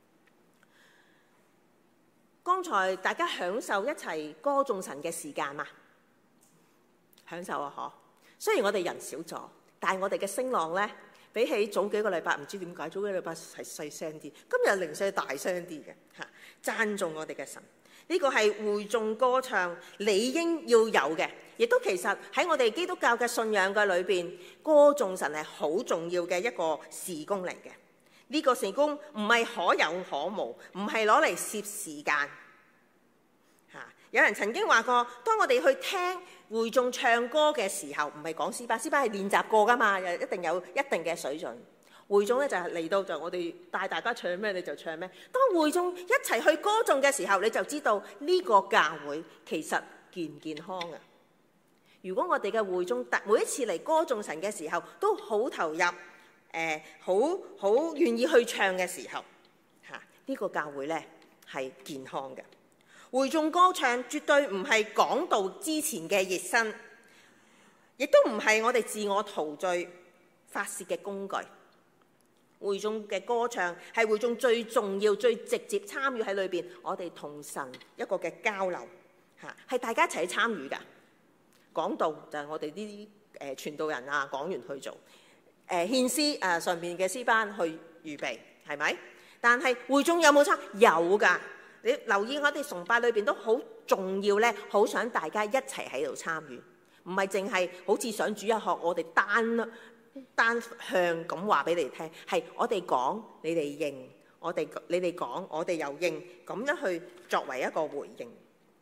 剛才大家享受一齊歌頌神嘅時間嘛？享受啊！嗬，雖然我哋人少咗，但係我哋嘅聲浪咧，比起早幾個禮拜唔知點解，早幾個禮拜係細聲啲，今日零舍大聲啲嘅嚇，讚頌我哋嘅神。呢個係會眾歌唱理應要有嘅，亦都其實喺我哋基督教嘅信仰嘅裏邊，歌頌神係好重要嘅一個事工嚟嘅。呢個事工唔係可有可無，唔係攞嚟攝時間嚇。有人曾經話過，當我哋去聽會眾唱歌嘅時候，唔係講詩班，詩班係練習過㗎嘛，又一定有一定嘅水準。會眾咧就係嚟到就我哋帶大家唱咩你就唱咩。當會眾一齊去歌頌嘅時候，你就知道呢個教會其實健唔健康啊！如果我哋嘅會眾每一次嚟歌頌神嘅時候都好投入，好願意去唱嘅時候，呢個教會咧係健康嘅。會眾歌唱絕對唔係講道之前嘅熱身，亦都唔係我哋自我陶醉發泄嘅工具。會眾嘅歌唱係會眾最重要、最直接參與喺裏邊，我哋同神一個嘅交流係大家一齊去參與㗎。講道就係我哋啲傳道人啊講員去做，獻詩上邊嘅詩班去預備，係咪？但係會眾有冇參與？有㗎。你留意我哋崇拜裏邊都好重要咧，好想大家一齊喺度參與，唔係淨係好似上主日學我哋單向咁話俾你聽，係我哋講你哋應，你哋講我哋又應，咁樣去作為一個回應。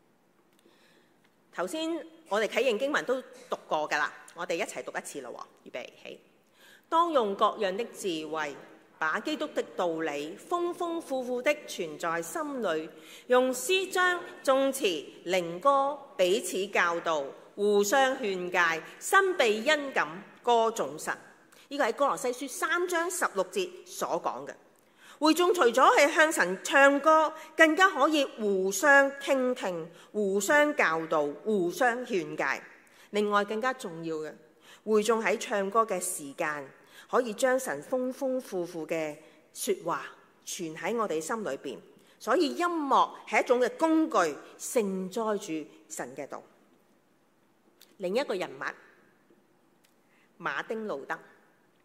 頭先我哋啟應經文都讀過㗎啦，我哋一齊讀一次咯喎，預備起。當用各樣的智慧，把基督的道理豐豐富富的存在心裏，用詩章、頌詞、靈歌彼此教導，互相勸戒，心被恩感歌頌神。呢個喺歌羅西書3章16節所講嘅。會眾除咗係向神唱歌，更加可以互相傾聽、互相教導、互相勸戒。另外更加重要嘅，會眾喺唱歌嘅時間，可以將神豐豐富富嘅說話存喺我哋心裏邊。所以音樂係一種嘅工具，承載住神嘅道。另一個人物馬丁路德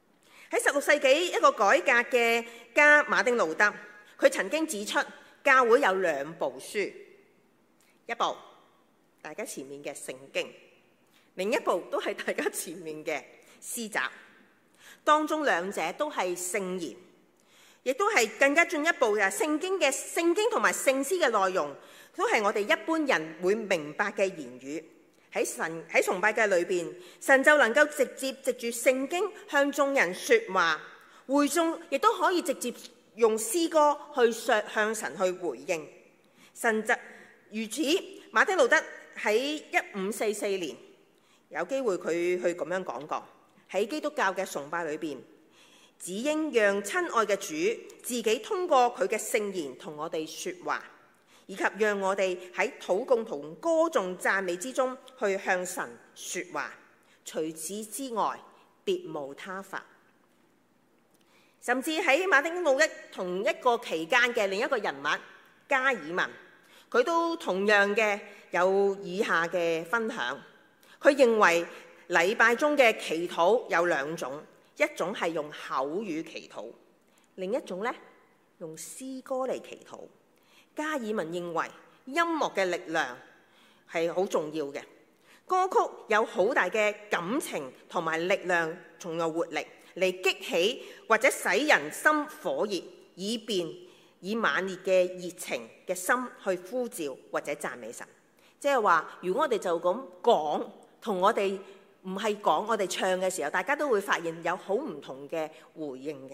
喺16世紀一個改革嘅家馬丁路德，佢曾經指出教會有2部書，一部大家前面嘅聖經，另一部都係大家前面嘅詩集，當中2者都係聖言，亦都係更加進一步嘅聖經同埋聖詩嘅內容，都係我哋一般人會明白嘅言語。喺崇拜嘅裏邊，神就能夠直接藉住聖經向眾人説話，會眾亦都可以直接用詩歌去向神去回應。神就如此，馬丁路德喺1544年有機會佢去咁樣講過，喺基督教嘅崇拜裏邊，只應讓親愛嘅主自己通過佢嘅聖言同我哋説話，以及讓我哋喺禱告同歌頌讚美之中去向神説話。除此之外，別無他法。甚至喺馬丁路德同一個期間嘅另一個人物加爾文，佢都同樣嘅有以下嘅分享。佢認為禮拜中嘅祈禱有2種，一種係用口語祈禱，另一種呢，用詩歌嚟祈禱。加爾文認為音樂嘅力量係好重要嘅，歌曲有好大嘅感情同埋力量，仲有活力嚟激起或者使人心火熱，以便以猛烈嘅熱情嘅心去呼召或者讚美神。即係話，如果我哋就咁講，同我哋唔係講，我哋唱嘅時候，大家都會發現有好唔同嘅回應嘅。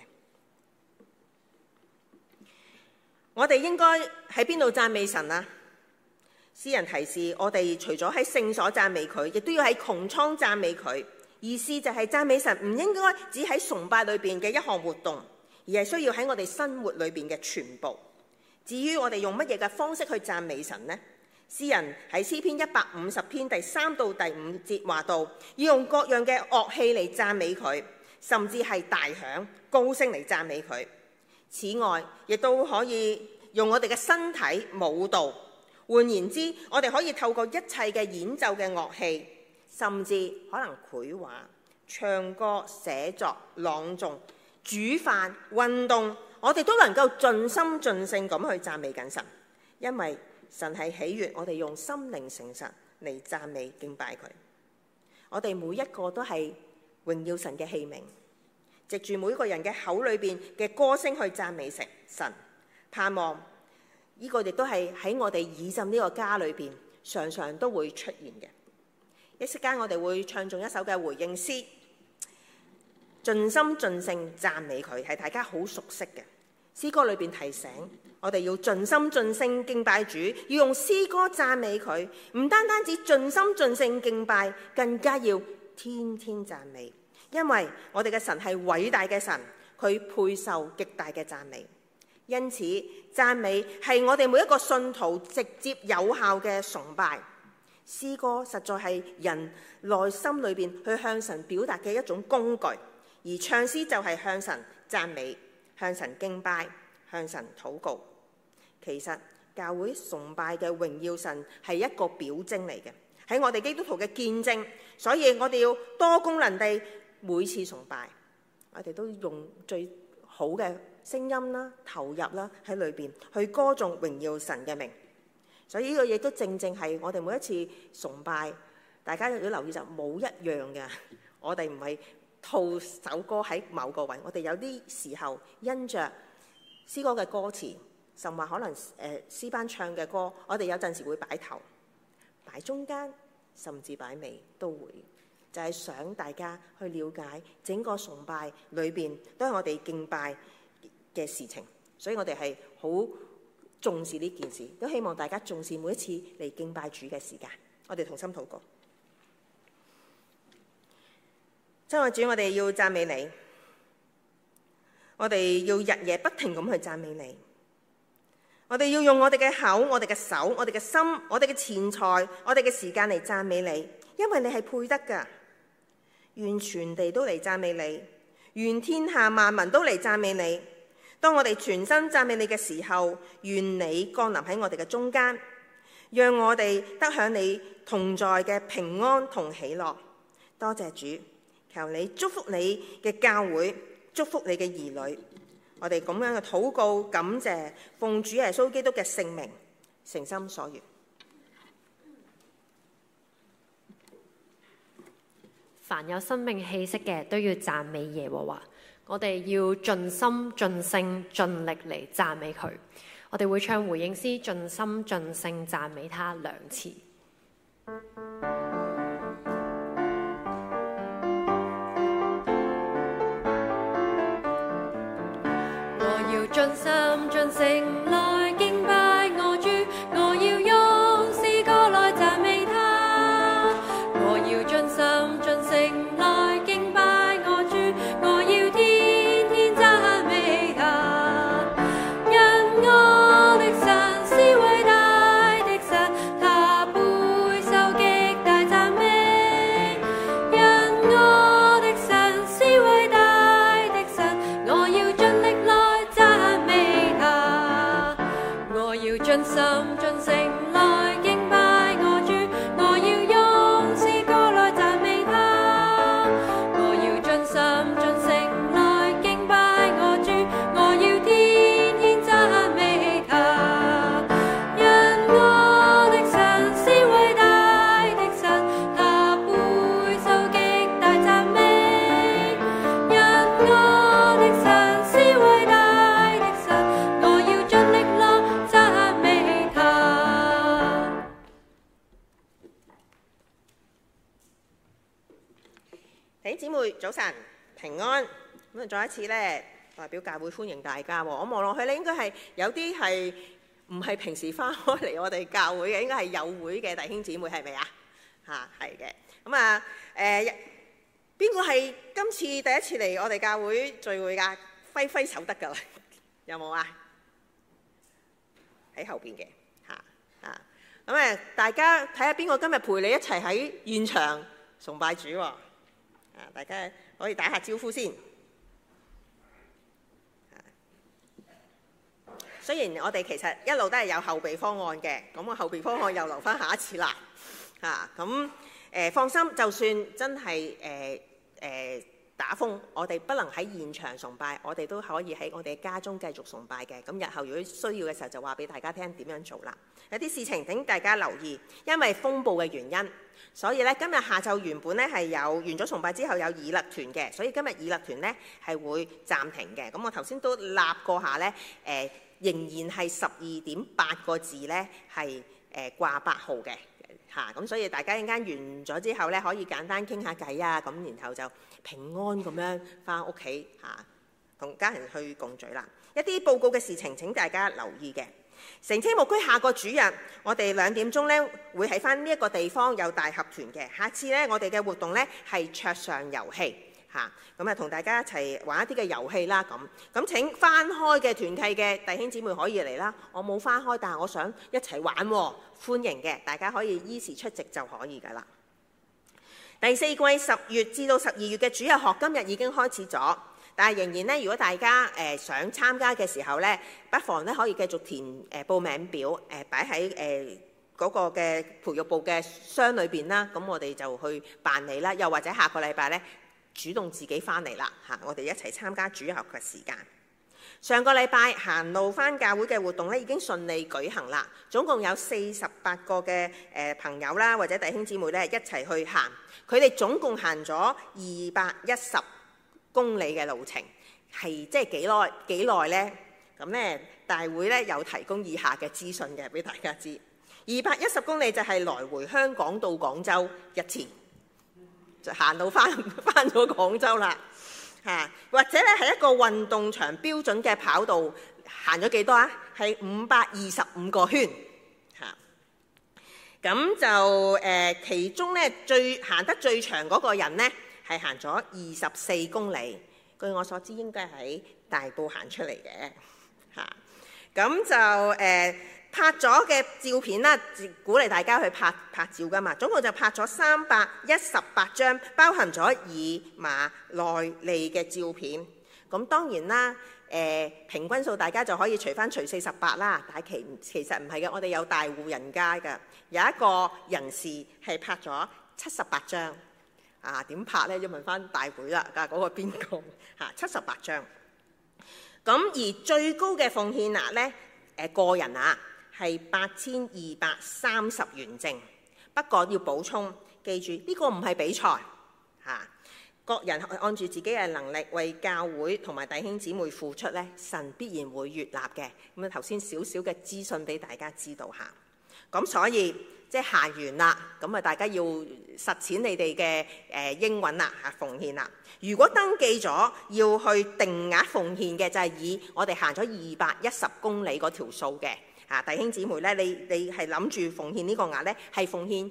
我哋應該喺邊度讚美神啊？詩人提示我哋，除咗喺聖所讚美佢，亦都要喺穹蒼讚美佢。意思就係讚美神唔應該只喺崇拜裏邊嘅一項活動，而係需要喺我哋生活裏邊嘅全部。至於我哋用乜嘢嘅方式去讚美神呢？詩人喺詩篇150篇第3到第5節話到，要用各樣嘅樂器嚟讚美佢，甚至係大響高聲嚟讚美佢。此外，亦都可以用我哋嘅身體舞蹈。換言之，我哋可以透過一切嘅演奏嘅樂器，甚至可能繪畫、唱歌、寫作、朗誦、煮飯、運動，我哋都能夠盡心盡性咁去讚美緊神，因為神係喜悅我哋用心靈誠實嚟讚美敬拜佢。我哋每一個都係榮耀神嘅器皿，藉住每個人嘅口裏邊嘅歌聲去讚美神，盼望呢個亦都係喺我哋以浸呢個家裏邊常常都會出現嘅。一息間我哋會唱頌一首嘅回應詩，盡心盡性讚美佢，係大家好熟悉嘅詩歌裏邊提醒我哋要盡心盡性敬拜主，要用詩歌讚美佢，唔單單止盡心盡性敬拜，更加要天天讚美，因為我哋嘅神係偉大嘅神，佢配受極大嘅讚美。因此讚美係我哋每一個信徒直接有效嘅崇拜。詩歌實在係人內心裏邊去向神表達嘅一種工具，而唱詩就係向神讚美、向神敬拜、向神禱告。其實教會崇拜嘅榮耀神係一個表徵嚟嘅，喺我哋基督徒嘅見證，所以我哋要多功能地每次崇拜，我哋都用最好嘅聲音啦、投入啦喺裏邊去歌頌榮耀神嘅名。所以呢個亦都正正係我哋每一次崇拜，大家如果留意就冇一樣嘅，我哋唔係套首歌喺某個位，我哋有啲時候因着詩歌嘅歌詞，甚至可能詩班唱嘅歌，我哋有陣時會擺頭、擺中間，甚至擺尾都會，就係想大家去了解整個崇拜裏邊都係我哋敬拜嘅事情，所以我哋係好重視呢件事，都希望大家重視每一次嚟敬拜主嘅時間。我哋同心禱告。親愛主，我哋要讚美你，我哋要日夜不停咁去讚美你，我哋要用我哋嘅口、我哋嘅手、我哋嘅心、我哋嘅錢財、我哋嘅時間嚟讚美你，因為你係配得㗎。願全地都嚟讚美你，願天下萬民都嚟讚美你。當我哋全心讚美你嘅時候，願你降臨喺我哋嘅中間，讓我哋得享你同在嘅平安同喜樂。多謝主，求你祝福你嘅教會， 祝福你嘅兒女。我哋咁樣嘅禱告感謝，奉主耶穌基督嘅聖名，誠心所願。 凡有生命氣息嘅都要讚美耶和華。我哋要盡心盡性盡力嚟讚美佢。我哋會唱回應詩，盡心盡性讚美他2次。我要盡心盡性來敬拜我主，我要用詩歌來讚美他。我要盡心盡性來敬拜我主，我要天天讚美他。因我的神是偉大的神，他備受極大讚美。因我的神是偉大的神，我要盡力來讚美他。我要盡心盡性來敬拜我主，我要用詩歌來讚美他。我要盡心盡性來敬拜我主，我要天天讚美他。因我的神是偉大的神，他備受極大讚美。因我的神是偉大的神，我要盡力來讚美他。 弟兄姊妹早晨平安。咁啊，再一次咧代表教會歡迎大家喎。我望落去咧，應該係有啲係唔係平時翻開嚟我哋教會嘅，應該係有會嘅弟兄姊妹，係咪啊？嚇，係嘅。咁啊邊個係今次第一次嚟我哋教會聚會㗎？揮揮手得㗎啦，有冇啊？喺後邊嘅嚇。咁大家睇下邊個今日陪你一齊喺現場崇拜主喎。大家可以打下招呼先。雖然我哋其實一路都係有後備方案嘅，咁個後備方案又留翻下一次啦。放心，就算真係打風，我哋不能喺現場崇拜，我哋都可以喺我哋家中繼續崇拜嘅。咁日後如果需要嘅時候，就話俾大家聽點樣做啦。有啲事情請大家留意，因為風暴嘅原因，所以咧今日下晝原本咧係有完咗崇拜之後有以勒團嘅，所以今日以勒團咧係會暫停嘅。咁我頭先都立過下咧，仍然係12.8個字咧係掛8號嘅。咁所以大家一陣間完咗之後咧，可以簡單傾下偈啊，咁然後就平安咁樣翻屋企同家人去共聚啦。一啲報告嘅事情請大家留意嘅。城車牧區下個主日，我哋2點鐘咧會喺翻呢一個地方有大合團嘅。下次咧我哋嘅活動咧係桌上遊戲。咁同大家一齊玩一啲嘅遊戲啦。咁請翻開嘅團契嘅弟兄姊妹可以嚟啦。我冇翻開，但係我想一齊玩喎，歡迎嘅，大家可以依時出席就可以㗎啦。第4季10月至到12月嘅主日學今日已經開始咗，但係仍然咧，如果大家想參加嘅時候咧，不妨咧可以繼續填報名表，擺喺嗰個嘅培育部嘅箱裏邊啦。咁我哋就去辦理啦。又或者下個禮拜咧，主動自己翻嚟啦，我哋一齊參加主日學嘅時間。上個禮拜行路翻教會嘅活動咧已經順利舉行啦，總共有48個嘅朋友啦或者弟兄姊妹咧一齊去行，佢哋總共行咗210公里嘅路程，係即係幾耐呢？咁咧大會咧有提供以下嘅資訊嘅俾大家知。210公里就係來回香港到廣州一次。就行到翻咗廣州啦，或者咧係一個運動場標準嘅跑道，行咗幾多啊？係525個圈，咁就其中咧行得最長嗰個人咧係行咗24公里，據我所知應該喺大埔行出嚟嘅，咁就拍咗嘅照片啦，鼓勵大家去拍照噶嘛。總共就拍咗318張，包含咗以馬內利嘅照片。咁當然啦，平均數大家就可以除48啦。但係其實唔係嘅，我哋有大戶人家㗎，有一個人士係拍咗78張。 點拍呢？要問翻大會啦，嗰個邊個？78章。咁而最高嘅奉獻額呢，個人係8230元正。不過要補充，記住呢個唔係比賽各人按住自己嘅能力為教會同埋弟兄姊妹付出呢，神必然會悅納嘅。咁頭先少少嘅資訊俾大家知道下。咁所以即係行完啦，咁大家要實踐你哋嘅應允啦奉獻啦。如果登記咗要去定額奉獻嘅，就係以我哋行咗210公里嗰條數嘅弟兄姊妹呢，你係諗住奉獻呢個額呢，係奉獻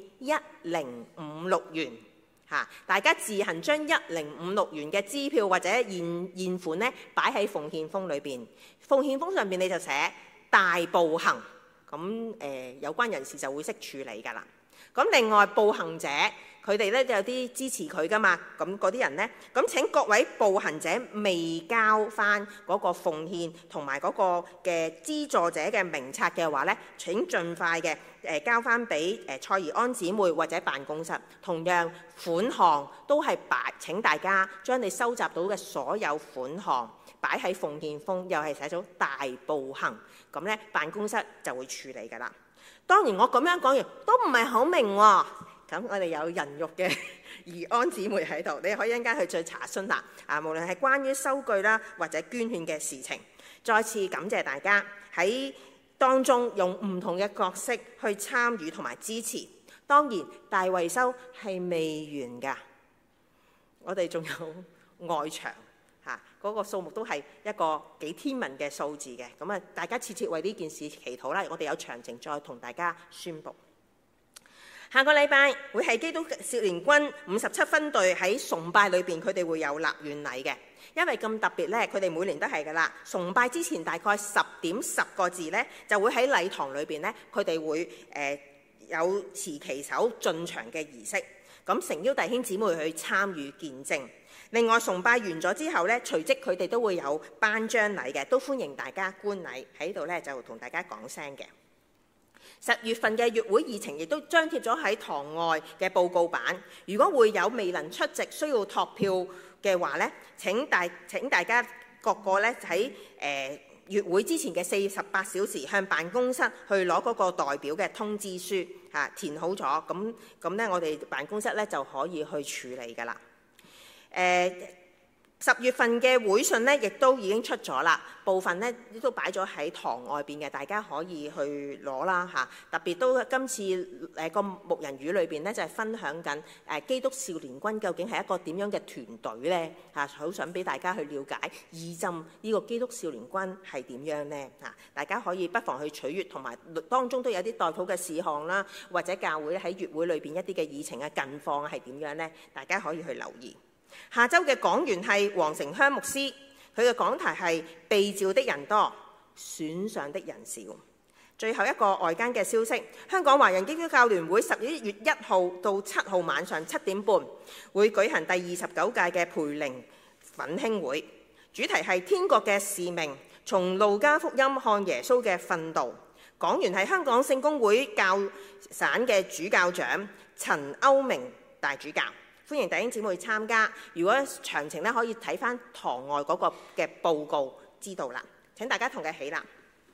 1056元。大家自行將1056元嘅支票或者現款呢擺喺奉獻封裏邊。奉獻封上邊你就寫大步行，咁有關人士就會識處理㗎啦。咁另外步行者佢哋咧就有啲支持佢㗎嘛，咁嗰啲人呢，咁請各位步行者未交翻嗰個奉獻同埋嗰個嘅資助者嘅名冊嘅話呢，請盡快嘅交翻俾蔡怡安姊妹或者辦公室。同樣款項都係請大家將你收集到嘅所有款項擺喺奉獻封，又係寫咗大步行，咁呢辦公室就會處理㗎啦。當然我咁樣講完都唔係好明喎。咁我哋有人肉嘅怡安姊妹喺度，你可以一陣間去再查詢啦。無論係關於收據啦，或者捐獻嘅事情，再次感謝大家喺當中用唔同嘅角色去參與同埋支持。當然大維修係未完㗎，我哋仲有外牆嗰個數目都係一個幾天文嘅數字嘅。咁大家切切為呢件事祈禱啦。我哋有詳情再同大家宣佈。下個禮拜會係基督少年軍57分隊喺崇拜裏邊，佢哋會有立願禮嘅。因為咁特別呢，佢哋每年都係㗎啦。崇拜之前大概10點10個字呢，就會喺禮堂裏邊呢，佢哋會有持旗手進場嘅儀式。咁誠邀弟兄姊妹去參與見證。另外崇拜完咗之後呢，隨即佢哋都會有頒獎禮嘅，都歡迎大家觀禮喺度呢，就同大家講聲嘅。10月份嘅月會議程亦都張貼咗喺堂外嘅報告版。如果會有未能出席需要託票嘅話呢，請大家各個呢喺月會之前嘅48小時向辦公室去攞嗰個代表嘅通知書填好咗，咁呢我哋辦公室呢就可以去處理㗎啦。10月份嘅會信呢，亦都已經出咗啦，部分呢都擺咗喺堂外邊嘅，大家可以去攞啦嚇。特別都今次個牧人語裏邊呢，就係分享緊基督少年軍究竟係一個點樣嘅團隊呢嚇，好想俾大家去了解義浸呢個基督少年軍係點樣呢嚇。大家可以不妨去取閱，同埋當中都有啲代禱嘅事項啦，或者教會喺月會裏邊一啲嘅議程嘅近況係點樣呢？大家可以去留意。下週嘅講員係黃成香牧師，佢嘅講題係被召的人多，選上的人少。最後一個外間嘅消息，香港華人基督教聯會11月1號到7號晚上7點半會舉行第29屆嘅培靈奮興會，主題係天國嘅使命，從路加福音看耶穌嘅訓導。講員係香港聖公會教省嘅主教長陳歐明大主教。歡迎弟兄姊妹參加。如果詳情呢，可以睇返堂外嗰個嘅報告知道啦。請大家同佢起立，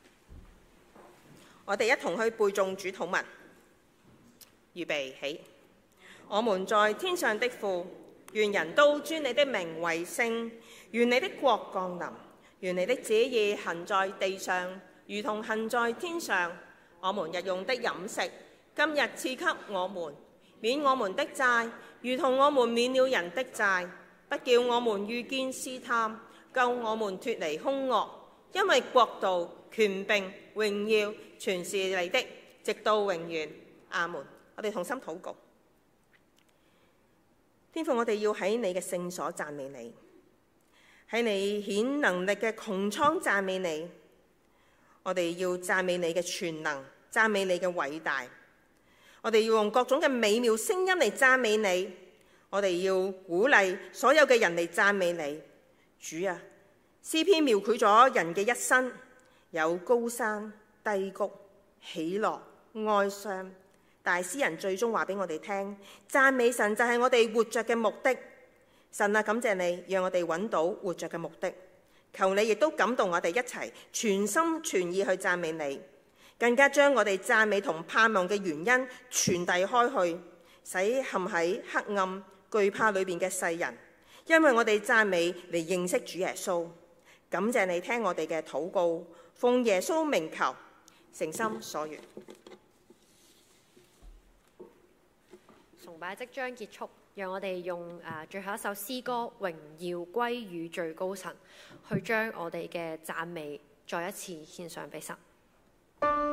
我哋一同去背誦主禱文。預備起。我們在天上的父，願人都尊你的名為聖。願你的國降臨。願你的旨意行在地上，如同行在天上。我們日用的飲食，今日賜給我們，免我們的債，如同我們免了人的債，不叫我們遇見試探，救我們脫離兇惡。因為國度、權柄、榮耀，全是你的，直到永遠。阿門。我哋同心禱告。天父，我哋要喺你嘅聖所讚美你，喺你顯能力嘅穹蒼讚美你。我哋要讚美你嘅全能，讚美你嘅偉大。我哋要用各種嘅美妙聲音嚟讚美你，我哋要鼓勵所有嘅人嚟讚美你。主啊，詩篇描繪咗人嘅一生，有高山低谷、喜樂哀傷， 但係詩人最終話俾我哋聽，讚美神就係我哋活着嘅目的。神啊，感謝你，讓我哋揾到活着嘅目的。求你亦都感動我哋一齊全心全意去讚美你，更加將我哋讚美同盼望嘅原因傳遞開去，使陷喺黑暗懼怕裏邊嘅世人，因為我哋讚美嚟認識主耶穌。感謝你聽我哋嘅禱告，奉耶穌名求，誠心所願。 崇拜即將結束，讓我哋用最後一首詩歌《榮耀歸於最高神》，去將我哋嘅讚美再一次獻上俾神。